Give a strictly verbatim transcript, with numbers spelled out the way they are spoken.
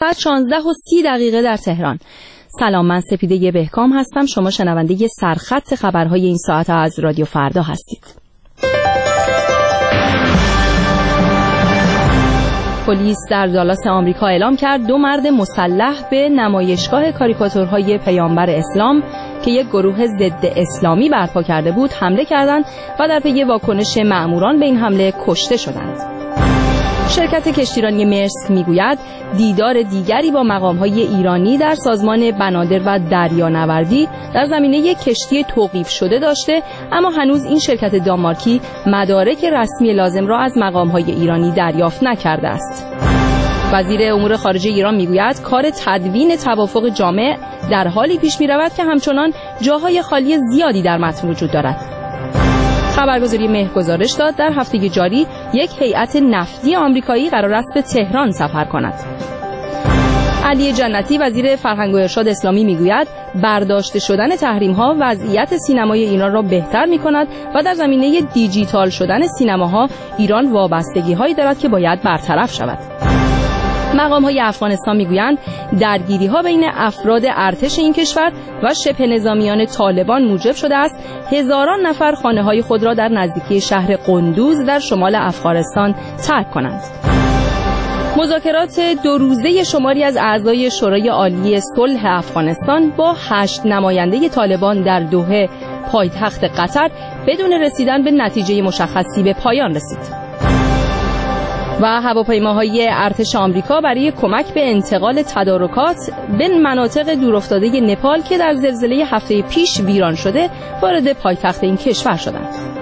ساعت شانزده و سی دقیقه در تهران. سلام، من سپیده بهکام هستم. شما شنونده سرخط خبرهای این ساعت از رادیو فردا هستید. پلیس در دالاس آمریکا اعلام کرد دو مرد مسلح به نمایشگاه کاریکاتورهای پیامبر اسلام که یک گروه ضد اسلامی برپا کرده بود حمله کردند و در پی واکنش مأموران به این حمله کشته شدند. شرکت کشتیرانی مرسک میگوید دیدار دیگری با مقام‌های ایرانی در سازمان بنادر و دریانوردی در زمینه یک کشتی توقیف شده داشته، اما هنوز این شرکت دانمارکی مدارک رسمی لازم را از مقام‌های ایرانی دریافت نکرده است. وزیر امور خارجه ایران میگوید کار تدوین توافق جامع در حالی پیش می‌رود که همچنان جاهای خالی زیادی در متن وجود دارد. خبرگزاری مهر گزارش داد در هفته جاری یک هیئت نفتی آمریکایی قرار است به تهران سفر کند. علی جنتی وزیر فرهنگ و ارشاد اسلامی میگوید برداشته شدن تحریم‌ها وضعیت سینمای ایران را بهتر می‌کند و در زمینه دیجیتال شدن سینماها ایران وابستگی‌هایی دارد که باید برطرف شود. مقام‌های افغانستان میگویند درگیری‌ها بین افراد ارتش این کشور و شبه نظامیان طالبان موجب شده است هزاران نفر خانه‌های خود را در نزدیکی شهر قندوز در شمال افغانستان ترک کنند. مذاکرات دو روزه شماری از اعضای شورای عالی صلح افغانستان با هشت نماینده طالبان در دوحه پایتخت قطر بدون رسیدن به نتیجه مشخصی به پایان رسید. و هواپیماهای ارتش آمریکا برای کمک به انتقال تدارکات به مناطق دورافتاده نپال که در زلزله هفته پیش ویران شده وارد پایتخت این کشور شدند.